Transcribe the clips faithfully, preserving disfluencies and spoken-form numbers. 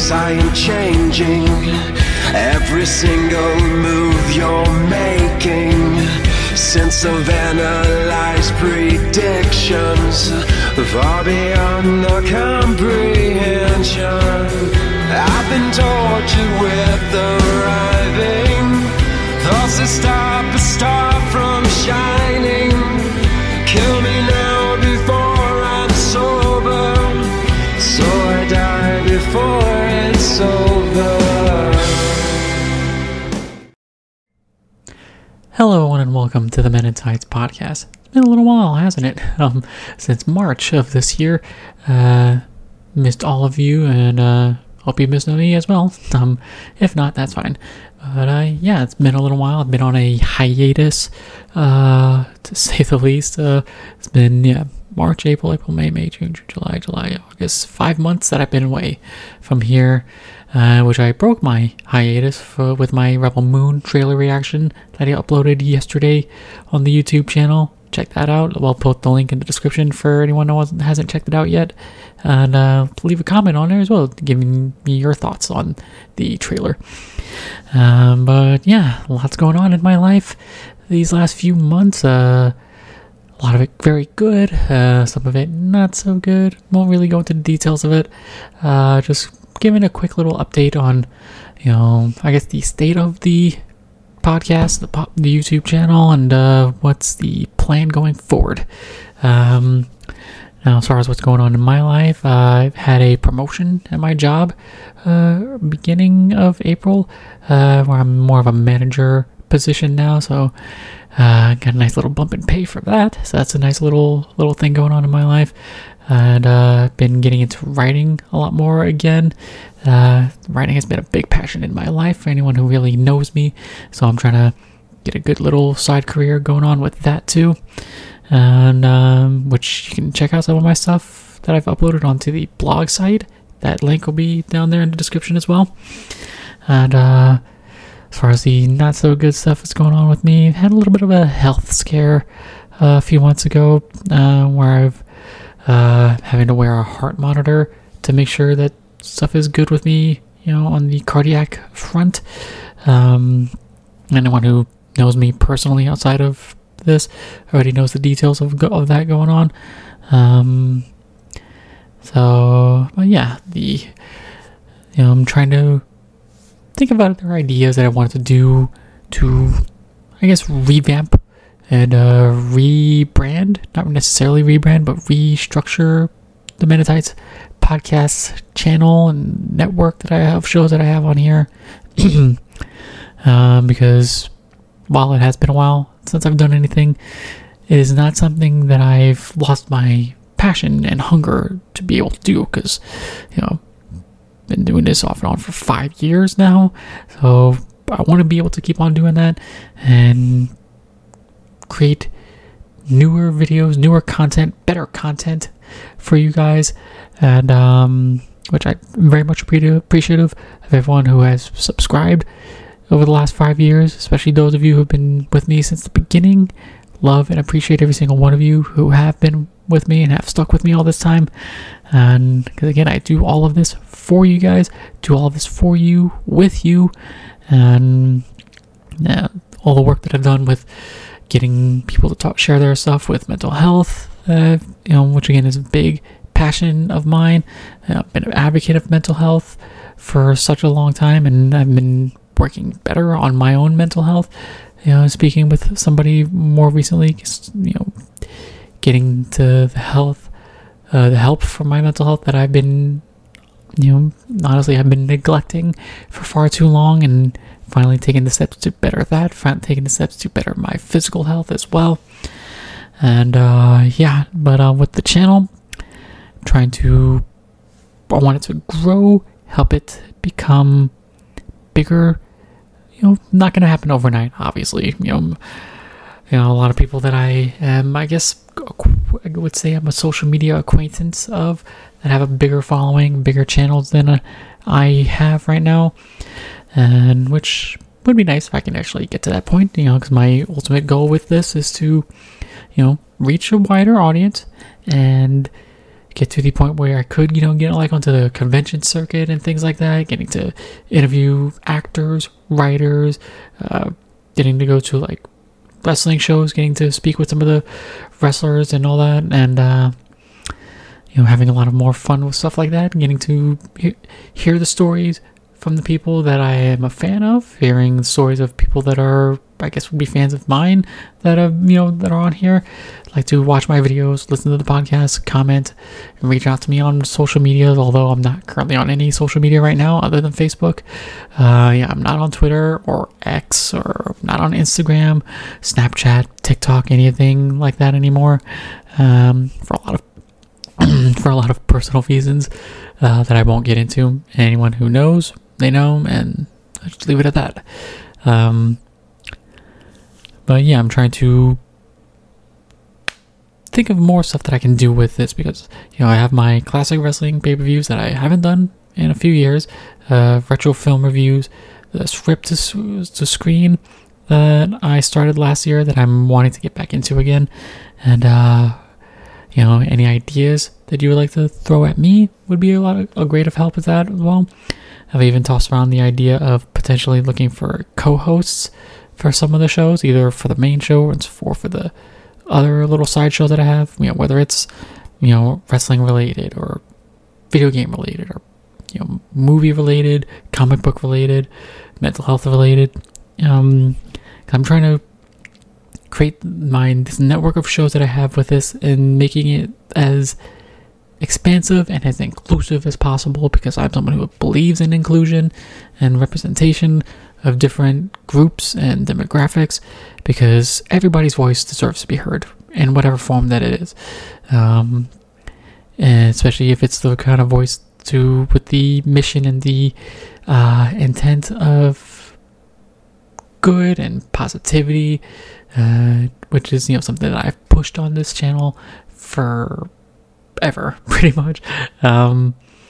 place I am changing. Every single move you're making, since I've analyzed predictions far beyond the comprehension. I've been tortured with arriving thoughts that stop a star from shining. Kill me now before I'm sober, so I die before it's over. Hello everyone and welcome to the Men in Tights podcast. It's been a little while, hasn't it? Um, since March of this year. Uh, missed all of you and uh, hope you missed me as well. Um, if not, that's fine. But uh, yeah, it's been a little while. I've been on a hiatus, uh, to say the least. Uh, it's been, yeah, March, April, April, May, May, June, June, July, July, August. Five months that I've been away from here. Uh, which I broke my hiatus for, with my Rebel Moon trailer reaction that I uploaded yesterday on the YouTube channel. Check that out. I'll put the link in the description for anyone who hasn't checked it out yet. And uh, leave a comment on there as well, giving me your thoughts on the trailer. Um, but yeah, lots going on in my life these last few months. Uh, a lot of it very good. Uh, some of it not so good. Won't really go into the details of it. Uh, just giving a quick little update on, you know, I guess the state of the podcast, the pop, the YouTube channel, and uh, what's the plan going forward. Um, now, as far as what's going on in my life, uh, I've had a promotion at my job uh, beginning of April, uh, where I'm more of a manager position now. So, uh, got a nice little bump in pay for that. So that's a nice little little thing going on in my life. And uh, been getting into writing a lot more again. Uh, writing has been a big passion in my life for anyone who really knows me. So I'm trying to get a good little side career going on with that too. And um, which you can check out some of my stuff that I've uploaded onto the blog site. That link will be down there in the description as well. And uh, as far as the not so good stuff that's going on with me, I've had a little bit of a health scare uh, a few months ago uh, where I've Uh, having to wear a heart monitor to make sure that stuff is good with me, you know, on the cardiac front. Um, anyone who knows me personally outside of this already knows the details of, go- of that going on. Um, so, but yeah, the, you know, I'm trying to think about other ideas that I wanted to do to, I guess, revamp and uh, rebrand, not necessarily rebrand, but restructure the Men in Tights podcast channel and network that I have, shows that I have on here. um, because while it has been a while since I've done anything, it is not something that I've lost my passion and hunger to be able to do, because, you know, I've been doing this off and on for five years now. So I want to be able to keep on doing that and create newer videos, newer content, better content for you guys, and um, which I'm very much appreciative of everyone who has subscribed over the last five years, especially those of you who have been with me since the beginning. Love and appreciate every single one of you who have been with me and have stuck with me all this time. And because again, I do all of this for you guys, do all of this for you, with you, and yeah, all the work that I've done with getting people to talk, share their stuff with mental health, uh, you know, which again is a big passion of mine. Uh, I've been an advocate of mental health for such a long time, and I've been working better on my own mental health. You know, speaking with somebody more recently, you know, getting to the health, uh, the help for my mental health that I've been, you know, honestly, I've been neglecting for far too long, and finally taking the steps to better that, finally taking the steps to better my physical health as well. And uh, yeah, but uh, with the channel, trying to, I want it to grow, help it become bigger. You know, not going to happen overnight, obviously. You know, you know, a lot of people that I am, I guess, I would say I'm a social media acquaintance of, that have a bigger following, bigger channels than uh, I have right now. And which would be nice if I can actually get to that point, you know, because my ultimate goal with this is to, you know, reach a wider audience and get to the point where I could, you know, get like onto the convention circuit and things like that, getting to interview actors, writers, uh, getting to go to like wrestling shows, getting to speak with some of the wrestlers and all that, and uh, you know, having a lot of more fun with stuff like that, and getting to he- hear the stories from the people that I am a fan of, hearing the stories of people that are, I guess, would be fans of mine that are, you know, that are on here. Like to watch my videos, listen to the podcast, comment, and reach out to me on social media, although I'm not currently on any social media right now other than Facebook. Uh, yeah, I'm not on Twitter or X, or not on Instagram, Snapchat, TikTok, anything like that anymore. Um, for a lot of for a lot of personal reasons uh, that I won't get into. Anyone who knows, they know, and I'll just leave it at that. Um, but yeah, I'm trying to think of more stuff that I can do with this, because, you know, I have my classic wrestling pay-per-views that I haven't done in a few years, uh, retro film reviews, the script to, to screen that I started last year that I'm wanting to get back into again, and uh, you know, any ideas that you would like to throw at me would be a lot of a great of help with that as well. I've even tossed around the idea of potentially looking for co-hosts for some of the shows, either for the main show or for for the other little side show that I have. You know, whether it's, you know, wrestling related or video game related, or, you know, movie related, comic book related, mental health related. Um, I'm trying to create my this network of shows that I have with this, and making it as expansive and as inclusive as possible, because I'm someone who believes in inclusion and representation of different groups and demographics, because everybody's voice deserves to be heard in whatever form that it is, um, and especially if it's the kind of voice to with the mission and the uh, intent of good and positivity, uh, which is, you know, something that I've pushed on this channel for ever, pretty much, um,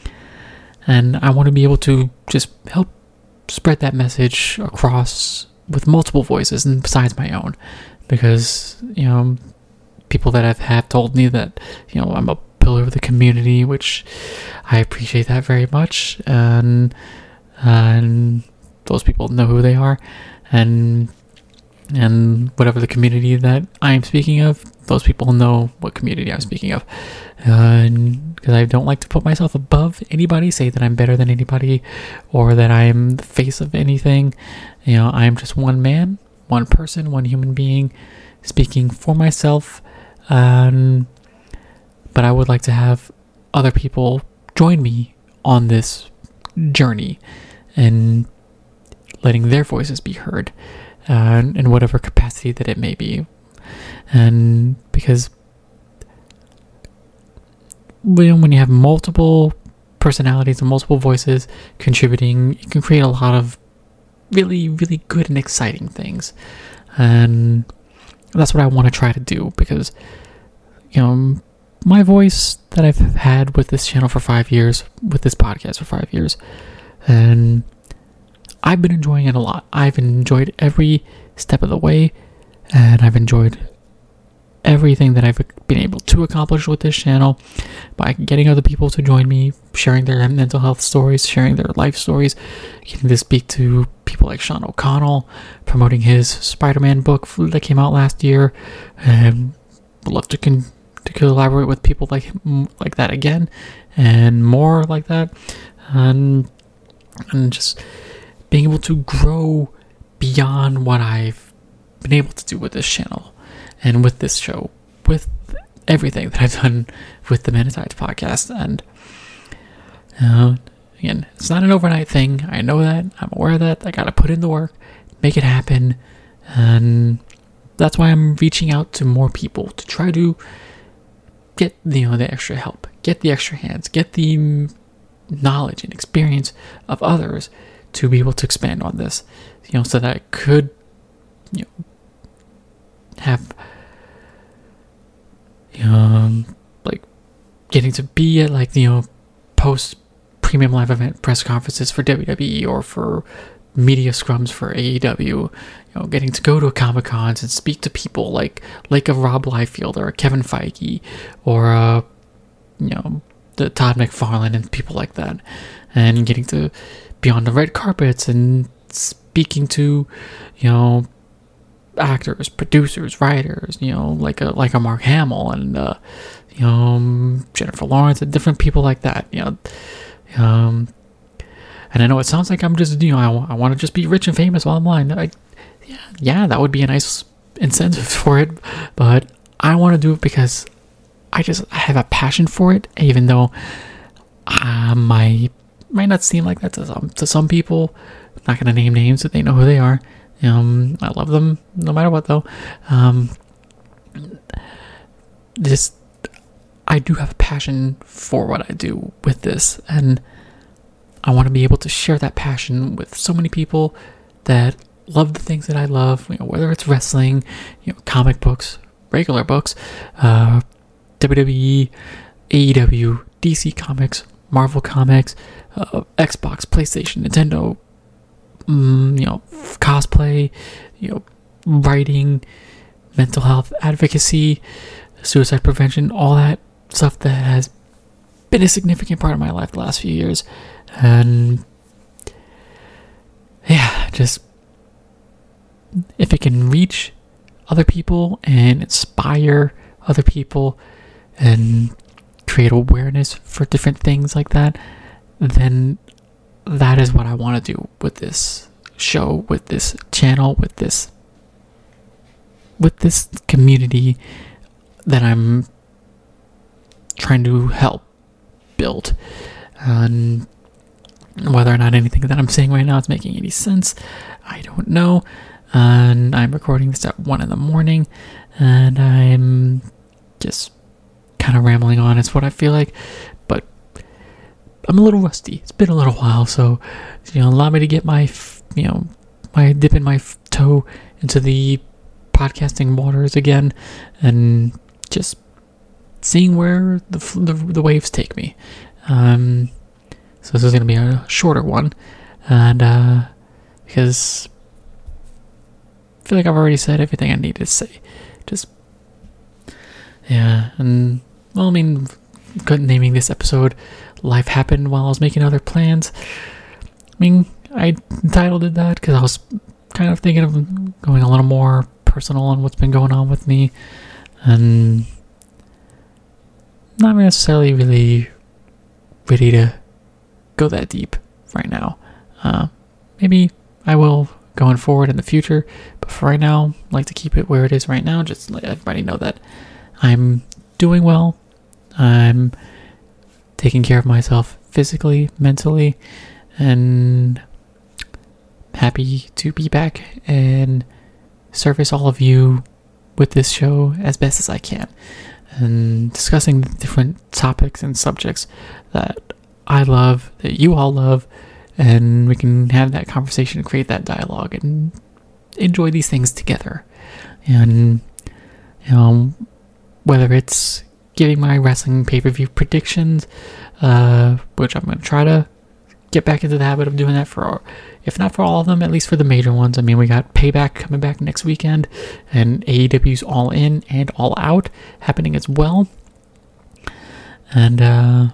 and I want to be able to just help spread that message across with multiple voices and besides my own, because, you know, people that have, have told me that, you know, I'm a pillar of the community, which I appreciate that very much, and and those people know who they are, and and whatever the community that I'm speaking of, those people know what community I'm speaking of, because uh, I don't like to put myself above anybody, say that I'm better than anybody, or that I'm the face of anything. You know, I'm just one man, one person, one human being, speaking for myself, um, but I would like to have other people join me on this journey, and letting their voices be heard, uh, in whatever capacity that it may be. And because when you have multiple personalities and multiple voices contributing, you can create a lot of really, really good and exciting things. And that's what I want to try to do, because, you know, my voice that I've had with this channel for five years, with this podcast for five years, and I've been enjoying it a lot. I've enjoyed every step of the way, and I've enjoyed everything that I've been able to accomplish with this channel by getting other people to join me, sharing their mental health stories, sharing their life stories, getting to speak to people like Sean O'Connell, promoting his Spider-Man book that came out last year, and would love to con- to collaborate with people like like that again, and more like that, and and just being able to grow beyond what I've been able to do with this channel and with this show, with everything that I've done with the Men in Tights podcast. And uh, again, it's not an overnight thing. I know that. I'm aware of that. I gotta put in the work, make it happen, and that's why I'm reaching out to more people to try to get, you know, the extra help, get the extra hands, get the knowledge and experience of others to be able to expand on this, you know, so that I could, you know, have, um, like, getting to be at, like, you know, post premium live event press conferences for W W E, or for media scrums for A E W, you know, getting to go to Comic Cons and speak to people like like a Rob Liefeld or a Kevin Feige, or uh, you know, the Todd McFarlane and people like that, and getting to be on the red carpets and speaking to, you know, actors, producers, writers, you know, like a like a Mark Hamill and uh, you know, Jennifer Lawrence and different people like that, you know. Um, and I know it sounds like I'm just, you know, I, I want to just be rich and famous while I'm blind. I, yeah, yeah, that would be a nice incentive for it, but I want to do it because I just I have a passion for it, even though uh, my might not seem like that to some to some people. I'm not gonna name names, but they know who they are. Um, I love them no matter what, though. Um, this I do have a passion for what I do with this, and I want to be able to share that passion with so many people that love the things that I love. You know, whether it's wrestling, you know, comic books, regular books, uh, W W E, A E W, D C Comics, Marvel Comics, uh, Xbox, PlayStation, Nintendo, um, you know, cosplay, you know, writing, mental health advocacy, suicide prevention, all that stuff that has been a significant part of my life the last few years. And yeah, just if it can reach other people and inspire other people and create awareness for different things like that, then that is what I want to do with this show, with this channel, with this with this community that I'm trying to help build. And whether or not anything that I'm saying right now is making any sense, I don't know. And I'm recording this at one in the morning, and I'm just kind of rambling on. It's what I feel like, but I'm a little rusty. It's been a little while, so you know, allow me to get my, you know, my dip in my toe into the podcasting waters again, and just seeing where the the, the waves take me. Um, so this is going to be a shorter one, and uh, because I feel like I've already said everything I need to say. Just yeah, and well, I mean, good naming this episode "Life Happened While I Was Making Other Plans." I mean, I titled it that because I was kind of thinking of going a little more personal on what's been going on with me, and not necessarily really ready to go that deep right now. Uh, maybe I will going forward in the future, but for right now, I'd like to keep it where it is right now. Just let everybody know that I'm doing well. I'm taking care of myself physically, mentally, and happy to be back and service all of you with this show as best as I can, and discussing different topics and subjects that I love, that you all love, and we can have that conversation and create that dialogue and enjoy these things together. And you know, whether it's giving my wrestling pay-per-view predictions, uh, which I'm going to try to get back into the habit of doing that for, if not for all of them, at least for the major ones. I mean, we got Payback coming back next weekend, and A E W's All In and All Out happening as well. And, uh,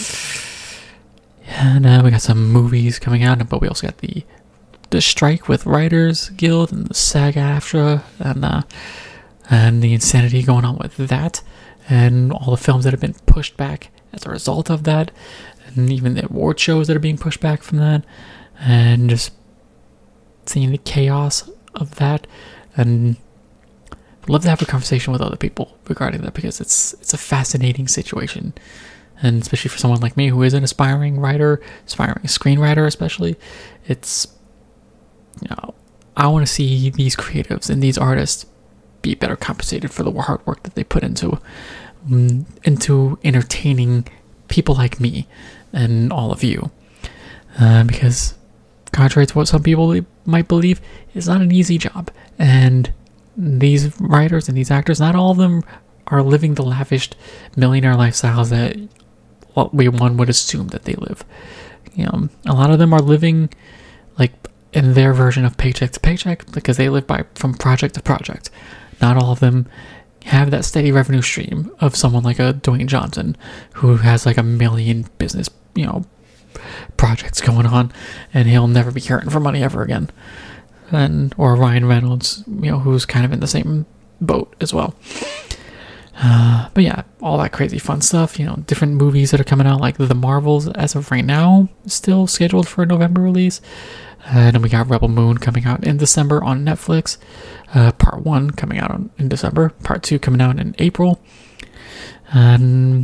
and uh, we got some movies coming out, but we also got the the strike with Writers Guild and the SAG-AFTRA, and uh, and the insanity going on with that, and all the films that have been pushed back as a result of that, and even the award shows that are being pushed back from that, and just seeing the chaos of that. And I'd love to have a conversation with other people regarding that, because it's it's a fascinating situation. And especially for someone like me who is an aspiring writer, aspiring screenwriter especially, it's, you know, I want to see these creatives and these artists be better compensated for the hard work that they put into um, into entertaining people like me and all of you. Uh, because contrary to what some people might believe, it's not an easy job. And these writers and these actors, not all of them are living the lavish millionaire lifestyles that what we one would assume that they live. You know, a lot of them are living like in their version of paycheck to paycheck, because they live by from project to project. Not all of them have that steady revenue stream of someone like a Dwayne Johnson who has like a million business, you know, projects going on, and he'll never be hurting for money ever again. And or Ryan Reynolds, you know, who's kind of in the same boat as well. Uh, but yeah, all that crazy fun stuff, you know, different movies that are coming out, like The Marvels, as of right now, still scheduled for a November release. Uh, and then we got Rebel Moon coming out in December on Netflix. Uh, part one coming out on, in December. Part two coming out in April. And,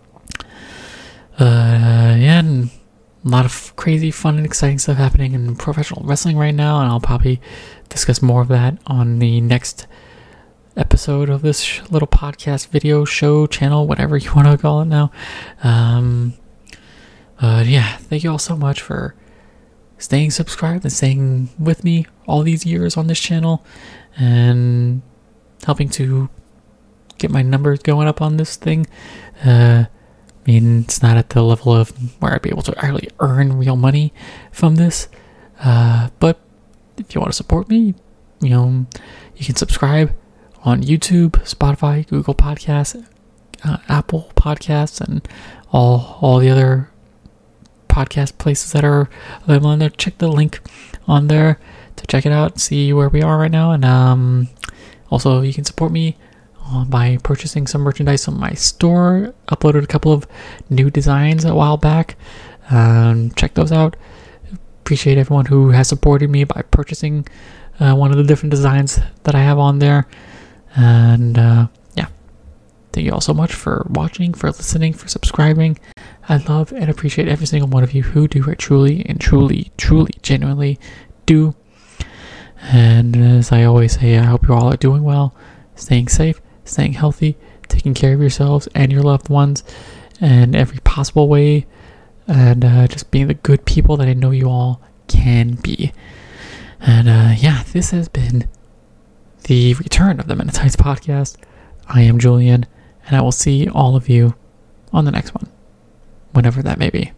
uh, yeah, and a lot of crazy, fun, and exciting stuff happening in professional wrestling right now. And I'll probably discuss more of that on the next episode of this sh- little podcast, video, show, channel, whatever you want to call it now. Um, uh, yeah, thank you all so much for staying subscribed and staying with me all these years on this channel and helping to get my numbers going up on this thing. Uh, I mean, it's not at the level of where I'd be able to actually earn real money from this. Uh, but if you want to support me, you know, you can subscribe on YouTube, Spotify, Google Podcasts, uh, Apple Podcasts, and all all the other podcast places that are available on there. Check the link on there to check it out, see where we are right now. And um, also, you can support me uh, by purchasing some merchandise on my store. Uploaded a couple of new designs a while back. Um, check those out. Appreciate everyone who has supported me by purchasing uh, one of the different designs that I have on there. And uh, yeah, thank you all so much for watching, for listening, for subscribing. I love and appreciate every single one of you who do it truly and truly, truly, genuinely do. And as I always say, I hope you all are doing well, staying safe, staying healthy, taking care of yourselves and your loved ones in every possible way, and uh, just being the good people that I know you all can be. And uh, yeah, this has been the return of the Men in Tights podcast. I am Julian, and I will see all of you on the next one, whenever that may be.